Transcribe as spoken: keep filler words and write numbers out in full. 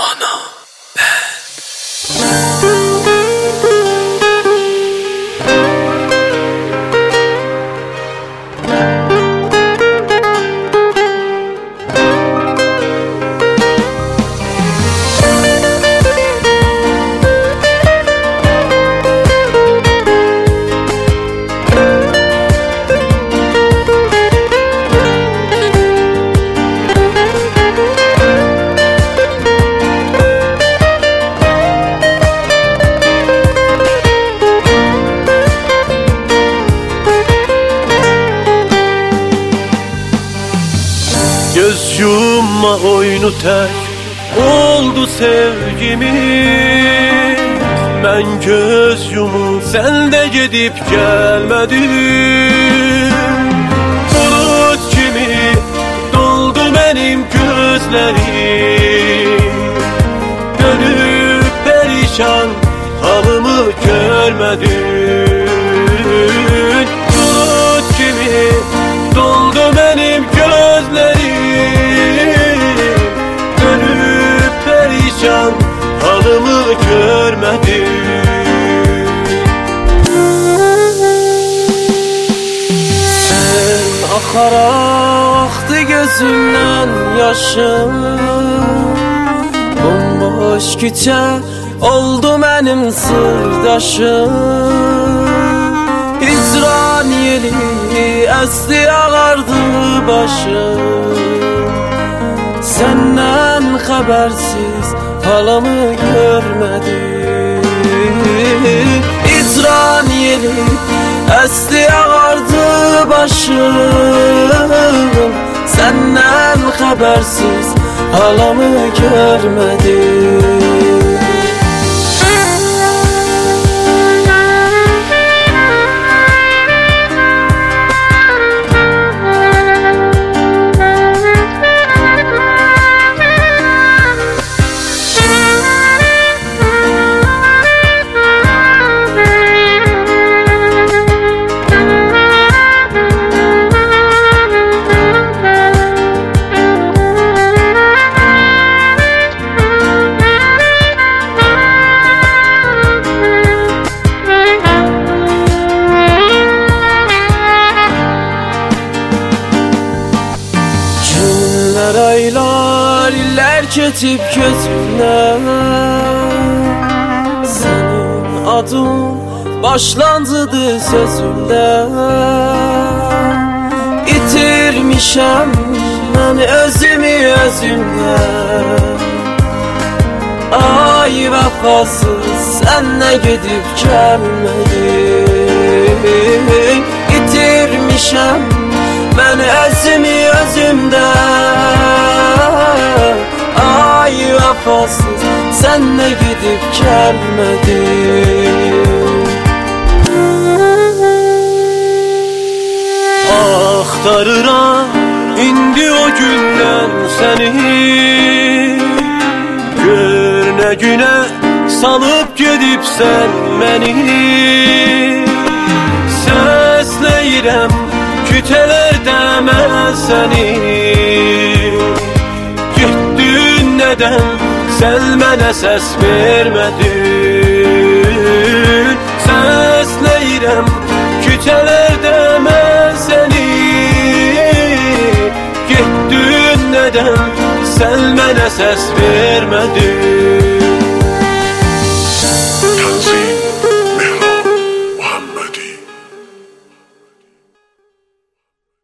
Ana Göz yumma oyunu tek oldu sevgimiz. Ben göz yumup sen de gidip gelmedin. Bulut gibi doldu benim gözlerim. Dönüp perişan halımı görmedin. Bulut gibi doldu benim gözlerim. Halımı görmedim. Sen akara aktı gözümden yaşım. Bomboş küçe oldu benim sırdaşım. Hicran yeli esti ağardı başım. Senden habersiz halımı görmedim. İcran yeli esti ağardı başım. Senden habersiz halımı görmedim. Aylar iller geçip gözümden. Senin adın başlandıdı sözümden. İtirmişem ben özümü özümden. Ay vefasız senle gidip gelmedin. İtirmişem ben özümü özümden. Ay vefasız senle gidip gelmedin. Aktarıram indi o günden seni. Görüne güne salıp gidip sen beni. Sesleyirem küteler demez seni. Gittin neden sen mənə ses vermedin. Sesleyirem küteler demez seni. Gittin neden sen mənə ses vermedin.